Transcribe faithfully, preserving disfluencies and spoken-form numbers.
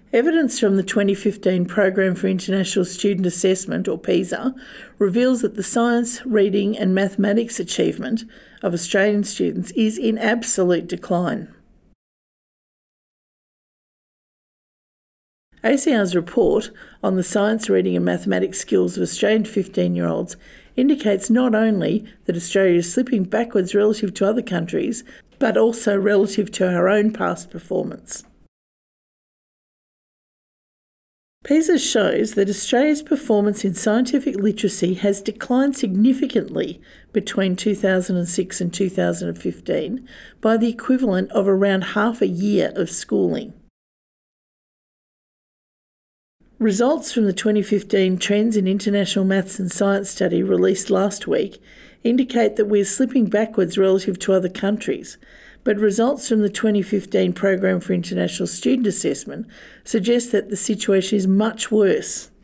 Evidence from the twenty fifteen Program for International Student Assessment, or PISA, reveals that the science, reading and mathematics achievement of Australian students is in absolute decline. A C R's report on the science, reading and mathematics skills of Australian fifteen-year-olds indicates not only that Australia is slipping backwards relative to other countries, but also relative to our own past performance. PISA shows that Australia's performance in scientific literacy has declined significantly between two thousand six and two thousand fifteen by the equivalent of around half a year of schooling. Results from the twenty fifteen Trends in International Maths and Science study released last week indicate that we are slipping backwards relative to other countries, but results from the twenty fifteen Program for International Student Assessment suggest that the situation is much worse.